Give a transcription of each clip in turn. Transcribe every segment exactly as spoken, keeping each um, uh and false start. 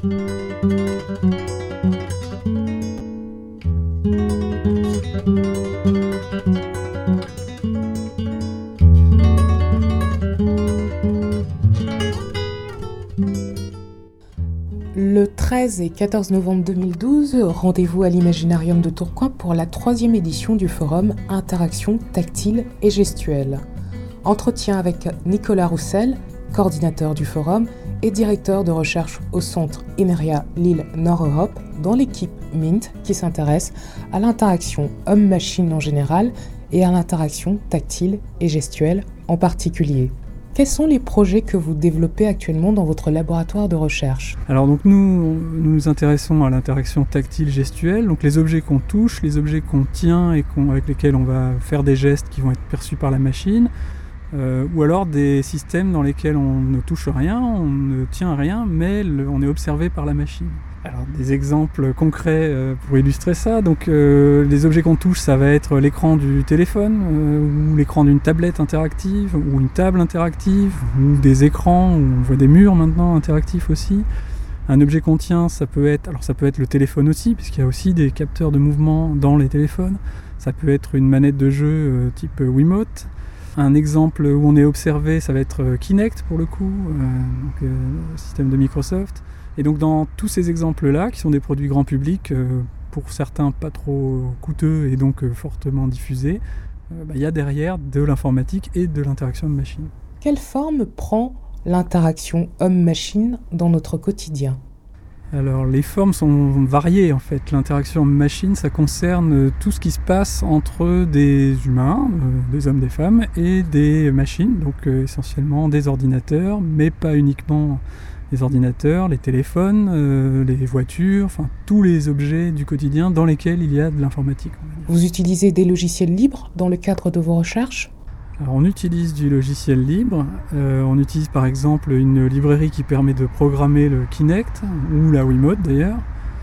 Le treize et quatorze novembre deux mille douze, rendez-vous à l'Imaginarium de Tourcoing pour la troisième édition du forum Interaction tactile et gestuelle. Entretien avec Nicolas Roussel, coordinateur du forum et directeur de recherche au centre Imeria Lille Nord-Europe, dans l'équipe MINT qui s'intéresse à l'interaction homme-machine en général et à l'interaction tactile et gestuelle en particulier. Quels sont les projets que vous développez actuellement dans votre laboratoire de recherche ? Alors donc nous, nous nous intéressons à l'interaction tactile gestuelle, donc les objets qu'on touche, les objets qu'on tient et qu'on, avec lesquels on va faire des gestes qui vont être perçus par la machine, euh, ou alors des systèmes dans lesquels on ne touche rien, on ne tient rien, mais le, on est observé par la machine. Alors des exemples concrets euh, pour illustrer ça, donc euh, les objets qu'on touche, ça va être l'écran du téléphone, euh, ou l'écran d'une tablette interactive, ou une table interactive, ou des écrans, où on voit des murs maintenant interactifs aussi. Un objet qu'on tient, ça peut être, alors ça peut être le téléphone aussi, puisqu'il y a aussi des capteurs de mouvement dans les téléphones. Ça peut être une manette de jeu euh, type Wiimote. Un exemple où on est observé, ça va être Kinect pour le coup, euh, donc, euh, le système de Microsoft. Et donc dans tous ces exemples-là, qui sont des produits grand public, euh, pour certains pas trop coûteux et donc euh, fortement diffusés, euh, bah, y a derrière de l'informatique et de l'interaction de machine. Quelle forme prend l'interaction homme-machine dans notre quotidien ? Alors les formes sont variées en fait. L'interaction machine, ça concerne tout ce qui se passe entre des humains, euh, des hommes, des femmes, et des machines, donc euh, essentiellement des ordinateurs, mais pas uniquement les ordinateurs, les téléphones, euh, les voitures, enfin tous les objets du quotidien dans lesquels il y a de l'informatique. Vous utilisez des logiciels libres dans le cadre de vos recherches ? Alors on utilise du logiciel libre, euh, on utilise par exemple une librairie qui permet de programmer le Kinect, ou la Wiimote d'ailleurs.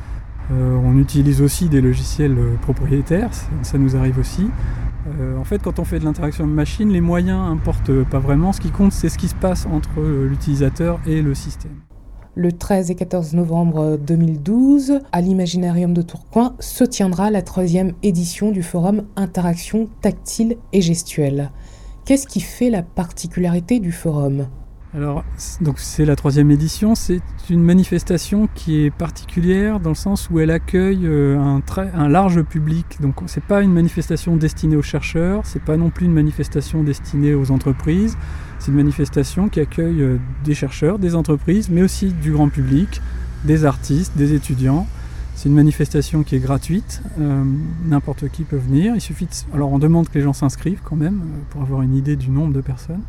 Euh, on utilise aussi des logiciels propriétaires, ça, ça nous arrive aussi. Euh, en fait, quand on fait de l'interaction machine, les moyens n'importent pas vraiment. Ce qui compte, c'est ce qui se passe entre l'utilisateur et le système. Le treize et quatorze novembre deux mille douze, à l'Imaginarium de Tourcoing, se tiendra la troisième édition du forum Interaction tactile et gestuelle. Qu'est-ce qui fait la particularité du forum ? Alors, donc c'est la troisième édition, c'est une manifestation qui est particulière dans le sens où elle accueille un, très, un large public. Donc c'est pas une manifestation destinée aux chercheurs, c'est pas non plus une manifestation destinée aux entreprises, c'est une manifestation qui accueille des chercheurs, des entreprises, mais aussi du grand public, des artistes, des étudiants. C'est une manifestation qui est gratuite, euh, n'importe qui peut venir. Il suffit de... Alors on demande que les gens s'inscrivent quand même, pour avoir une idée du nombre de personnes.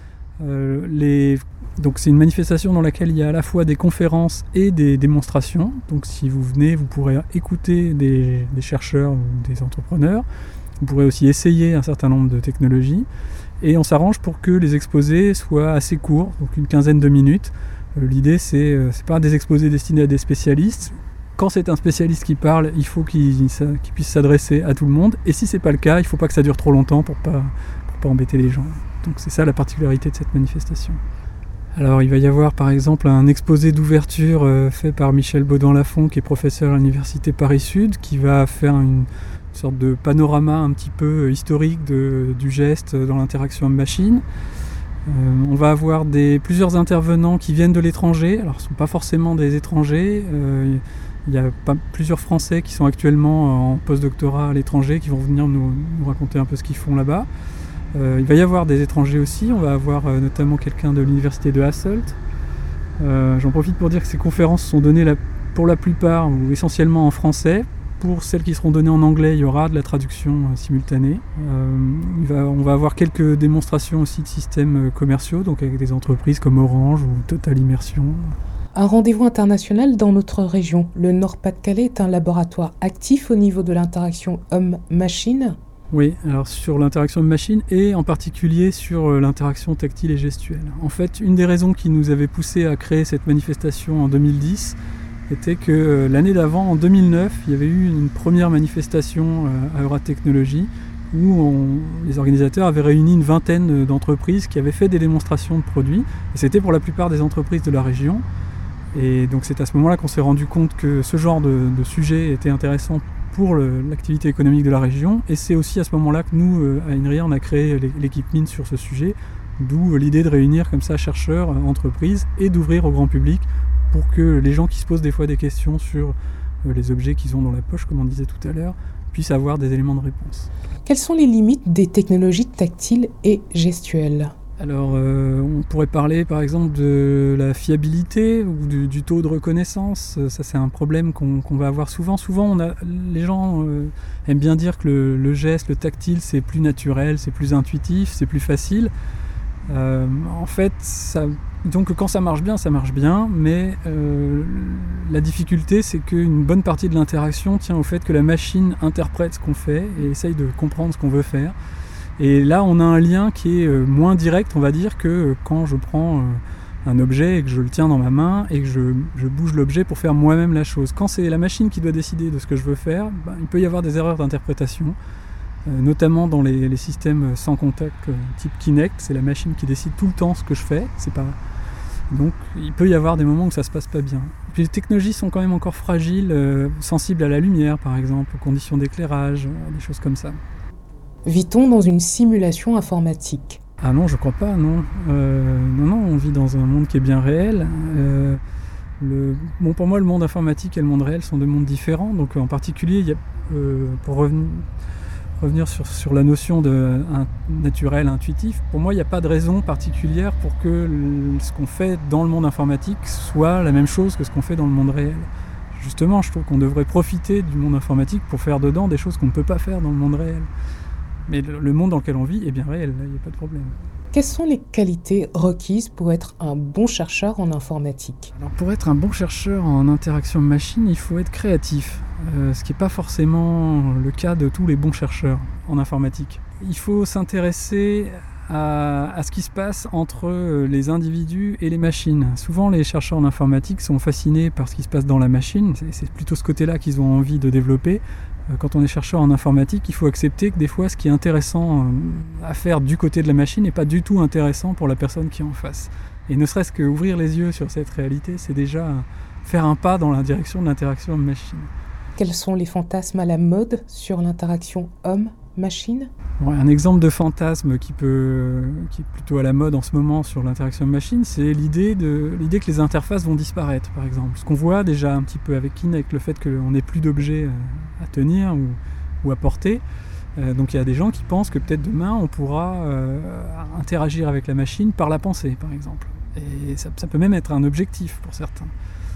Euh, les... Donc c'est une manifestation dans laquelle il y a à la fois des conférences et des démonstrations. Donc si vous venez, vous pourrez écouter des, des chercheurs ou des entrepreneurs. Vous pourrez aussi essayer un certain nombre de technologies. Et on s'arrange pour que les exposés soient assez courts, donc une quinzaine de minutes. Euh, l'idée, c'est, euh, c'est pas des exposés destinés à des spécialistes. Quand c'est un spécialiste qui parle, il faut qu'il, qu'il puisse s'adresser à tout le monde. Et si c'est pas le cas, il ne faut pas que ça dure trop longtemps pour pas, pour pas embêter les gens. Donc c'est ça la particularité de cette manifestation. Alors il va y avoir par exemple un exposé d'ouverture euh, fait par Michel Baudouin-Lafont, qui est professeur à l'université Paris-Sud, qui va faire une sorte de panorama un petit peu historique de, du geste dans l'interaction homme-machine. Euh, on va avoir des, plusieurs intervenants qui viennent de l'étranger. Alors ce ne sont pas forcément des étrangers. Euh, il y a pas, plusieurs Français qui sont actuellement en post-doctorat à l'étranger, qui vont venir nous, nous raconter un peu ce qu'ils font là-bas. Euh, il va y avoir des étrangers aussi. On va avoir euh, notamment quelqu'un de l'université de Hasselt. Euh, j'en profite pour dire que ces conférences sont données la, pour la plupart ou essentiellement en français. Pour celles qui seront données en anglais, il y aura de la traduction euh, simultanée. Euh, il va, on va avoir quelques démonstrations aussi de systèmes commerciaux, donc avec des entreprises comme Orange ou Total Immersion. Un rendez-vous international dans notre région. Le Nord-Pas-de-Calais est un laboratoire actif au niveau de l'interaction homme-machine. Oui, alors sur l'interaction homme-machine et en particulier sur l'interaction tactile et gestuelle. En fait, une des raisons qui nous avait poussé à créer cette manifestation en deux mille dix était que l'année d'avant, en deux mille neuf, il y avait eu une première manifestation à Euratechnologie où on, les organisateurs avaient réuni une vingtaine d'entreprises qui avaient fait des démonstrations de produits. Et c'était pour la plupart des entreprises de la région. Et donc c'est à ce moment-là qu'on s'est rendu compte que ce genre de, de sujet était intéressant pour le, l'activité économique de la région. Et c'est aussi à ce moment-là que nous, euh, à INRIA, on a créé l'équipe mine sur ce sujet, d'où l'idée de réunir comme ça chercheurs, entreprises, et d'ouvrir au grand public pour que les gens qui se posent des fois des questions sur euh, les objets qu'ils ont dans la poche, comme on disait tout à l'heure, puissent avoir des éléments de réponse. Quelles sont les limites des technologies tactiles et gestuelles ? Alors, euh, on pourrait parler par exemple de la fiabilité ou du, du taux de reconnaissance. Ça, c'est un problème qu'on, qu'on va avoir souvent. Souvent, on a, les gens euh, aiment bien dire que le, le geste, le tactile, c'est plus naturel, c'est plus intuitif, c'est plus facile. Euh, en fait, ça, donc quand ça marche bien, ça marche bien, mais euh, la difficulté, c'est qu'une bonne partie de l'interaction tient au fait que la machine interprète ce qu'on fait et essaye de comprendre ce qu'on veut faire. Et là, on a un lien qui est moins direct, on va dire, que quand je prends un objet et que je le tiens dans ma main et que je, je bouge l'objet pour faire moi-même la chose. Quand c'est la machine qui doit décider de ce que je veux faire, ben, il peut y avoir des erreurs d'interprétation, euh, notamment dans les, les systèmes sans contact euh, type Kinect. C'est la machine qui décide tout le temps ce que je fais. C'est pas... Donc, il peut y avoir des moments où ça se passe pas bien. Puis les technologies sont quand même encore fragiles, euh, sensibles à la lumière, par exemple, aux conditions d'éclairage, euh, des choses comme ça. Vit-on dans une simulation informatique ? Ah non, je crois pas, non. Euh, non, non, on vit dans un monde qui est bien réel. Euh, le, bon, pour moi, le monde informatique et le monde réel sont deux mondes différents. Donc, en particulier, il y a, euh, pour revenir, revenir sur, sur la notion de un, naturel, intuitif, pour moi, il n'y a pas de raison particulière pour que le, ce qu'on fait dans le monde informatique soit la même chose que ce qu'on fait dans le monde réel. Justement, je trouve qu'on devrait profiter du monde informatique pour faire dedans des choses qu'on ne peut pas faire dans le monde réel. Mais le monde dans lequel on vit est bien réel, il n'y a pas de problème. Quelles sont les qualités requises pour être un bon chercheur en informatique ? Alors pour être un bon chercheur en interaction machine, il faut être créatif, euh, ce qui n'est pas forcément le cas de tous les bons chercheurs en informatique. Il faut s'intéresser à, à ce qui se passe entre les individus et les machines. Souvent les chercheurs en informatique sont fascinés par ce qui se passe dans la machine, c'est, c'est plutôt ce côté-là qu'ils ont envie de développer. Quand on est chercheur en informatique, il faut accepter que des fois, ce qui est intéressant à faire du côté de la machine n'est pas du tout intéressant pour la personne qui est en face. Et ne serait-ce qu'ouvrir les yeux sur cette réalité, c'est déjà faire un pas dans la direction de l'interaction homme-machine. Quels sont les fantasmes à la mode sur l'interaction homme-machine ? Ouais, un exemple de fantasme qui, peut, qui est plutôt à la mode en ce moment sur l'interaction homme-machine, c'est l'idée, de, l'idée que les interfaces vont disparaître, par exemple. Ce qu'on voit déjà un petit peu avec Kinect, le fait qu'on n'ait plus d'objets à tenir ou, ou à porter. Euh, donc il y a des gens qui pensent que peut-être demain, on pourra euh, interagir avec la machine par la pensée, par exemple. Et ça, ça peut même être un objectif pour certains.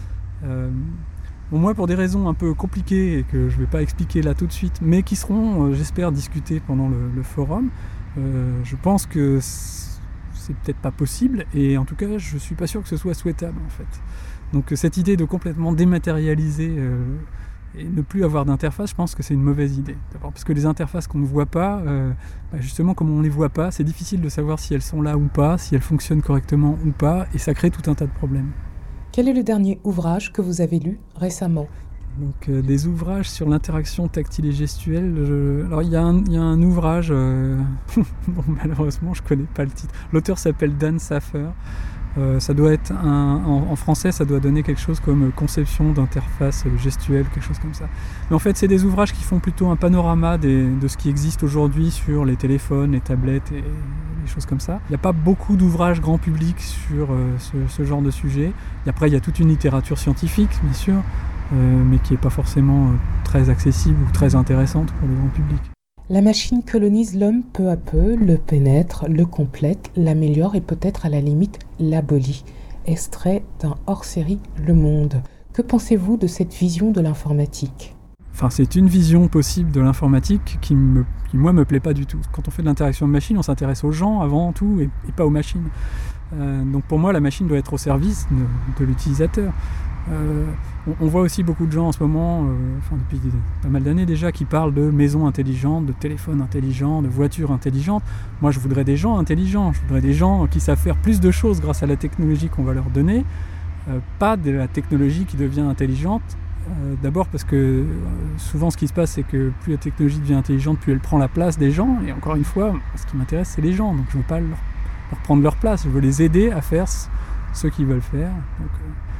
Euh, Bon, moi, pour des raisons un peu compliquées et que je ne vais pas expliquer là tout de suite, mais qui seront, euh, j'espère, discutées pendant le, le forum, euh, je pense que c'est peut-être pas possible et en tout cas, je ne suis pas sûr que ce soit souhaitable en fait. Donc cette idée de complètement dématérialiser euh, et ne plus avoir d'interface, je pense que c'est une mauvaise idée. D'abord parce que les interfaces qu'on ne voit pas, euh, bah justement comme on ne les voit pas, c'est difficile de savoir si elles sont là ou pas, si elles fonctionnent correctement ou pas, et ça crée tout un tas de problèmes. Quel est le dernier ouvrage que vous avez lu récemment ? Donc euh, des ouvrages sur l'interaction tactile et gestuelle. Je... Alors il y, y a un ouvrage, euh... bon, malheureusement je connais pas le titre. L'auteur s'appelle Dan Saffer. Euh, ça doit être un... en, en français, ça doit donner quelque chose comme conception d'interface gestuelle, quelque chose comme ça. Mais en fait, c'est des ouvrages qui font plutôt un panorama des... de ce qui existe aujourd'hui sur les téléphones, les tablettes et les choses comme ça. Il n'y a pas beaucoup d'ouvrages grand public sur euh, ce, ce genre de sujet. Et après, il y a toute une littérature scientifique, bien sûr, euh, mais qui n'est pas forcément euh, très accessible ou très intéressante pour le grand public. La machine colonise l'homme peu à peu, le pénètre, le complète, l'améliore et peut-être à la limite l'abolit. Extrait d'un hors-série Le Monde. Que pensez-vous de cette vision de l'informatique ? Enfin, c'est une vision possible de l'informatique qui, me, qui moi, me plaît pas du tout. Quand on fait de l'interaction de machine, on s'intéresse aux gens avant tout et, et pas aux machines. Euh, donc pour moi, la machine doit être au service de, de l'utilisateur. Euh, on, on voit aussi beaucoup de gens en ce moment, euh, enfin depuis pas mal d'années déjà, qui parlent de maisons intelligentes, de téléphones intelligents, de voitures intelligentes. Moi, je voudrais des gens intelligents. Je voudrais des gens qui savent faire plus de choses grâce à la technologie qu'on va leur donner, euh, pas de la technologie qui devient intelligente. Euh, d'abord parce que euh, souvent ce qui se passe, c'est que plus la technologie devient intelligente, plus elle prend la place des gens. Et encore une fois, ce qui m'intéresse, c'est les gens. Donc je ne veux pas leur, leur prendre leur place. Je veux les aider à faire ce, ce qu'ils veulent faire. Donc, euh,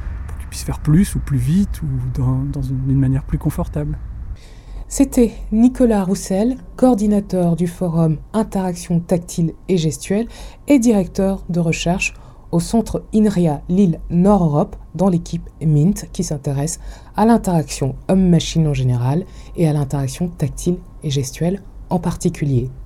puissent faire plus ou plus vite ou dans, dans une, une manière plus confortable. C'était Nicolas Roussel, coordinateur du forum Interaction tactile et gestuelle et directeur de recherche au centre INRIA Lille Nord-Europe dans l'équipe MINT qui s'intéresse à l'interaction homme-machine en général et à l'interaction tactile et gestuelle en particulier.